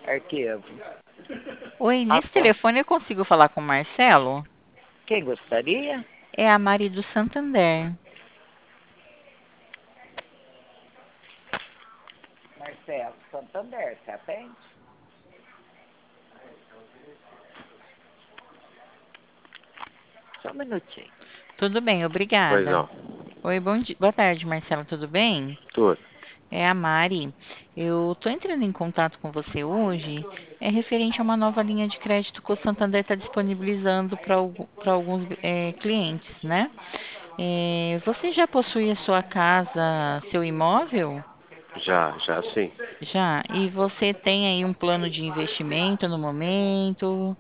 Arquivo. Oi, nesse Apo. telefone eu consigo falar com o Marcelo? Quem gostaria? É a Mari do Santander. Marcelo Santander, você atende? Só um minutinho. Tudo bem, Pois obrigada. não. Oi, bom dia. Boa tarde, Marcelo, tudo bem? Tudo. É a Mari. Eu tô entrando em contato com você hoje. É referente a uma nova linha de crédito que o Santander está disponibilizando para alguns clientes, né? Você já possui a sua casa, seu imóvel? Já sim. Já. E você tem aí um plano de investimento no momento?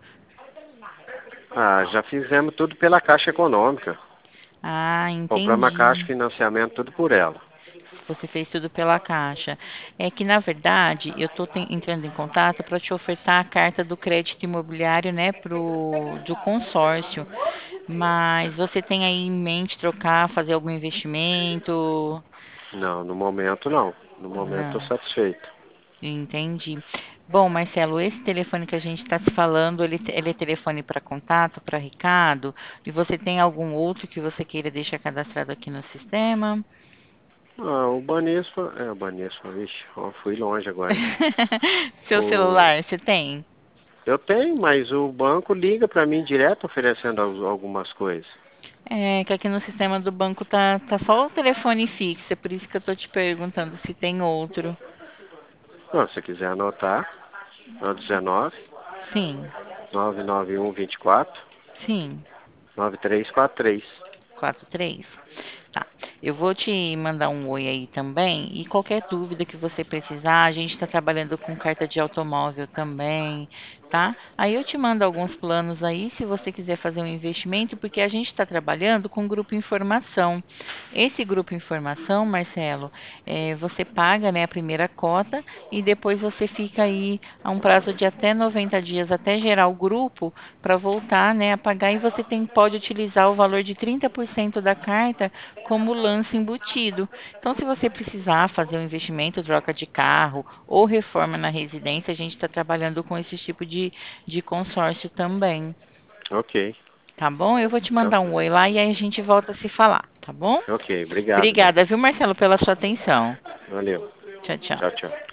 Ah, já fizemos tudo pela Caixa Econômica. Ah, Compramos a Caixa, entendi. financiamento, tudo por ela. Você fez tudo pela Caixa. É que, na verdade, eu estou entrando em contato para te ofertar a carta do crédito imobiliário, né, do consórcio. Mas você tem aí em mente trocar, fazer algum investimento? Não, no momento não. No momento estou Não, satisfeito. entendi. Bom, Marcelo, esse telefone que a gente está se falando, ele é telefone para contato, para Ricardo? E você tem algum outro que você queira deixar cadastrado aqui no sistema? Ah, o Banespa, o Banespa, vixe, ó, fui longe agora. Seu O, celular, você tem? eu tenho, mas o banco liga para mim direto oferecendo algumas coisas. É, que aqui no sistema do banco tá só o telefone fixo, é por isso que eu tô te perguntando se tem outro. Não, se você quiser anotar, é o 19 Sim, 991 24 sim, 9343. 43. Tá. Eu vou te mandar um oi aí também. E qualquer dúvida que você precisar, a gente está trabalhando com carta de automóvel também, tá? Aí eu te mando alguns planos aí, se você quiser fazer um investimento, porque a gente está trabalhando com grupo informação. Esse grupo informação, Marcelo, você paga, né, a primeira cota e depois você fica aí a um prazo de até 90 dias até gerar o grupo para voltar, né, a pagar e você pode utilizar o valor de 30% da carta como lance embutido. Então, se você precisar fazer um investimento, troca de carro ou reforma na residência, a gente está trabalhando com esse tipo de consórcio também. Ok. Tá bom? Eu vou te Então, mandar um oi lá e aí a gente volta a se falar, tá bom? ok. Obrigado, então. Obrigada, viu, Marcelo, pela sua atenção. Valeu. Tchau, tchau. Tchau, tchau.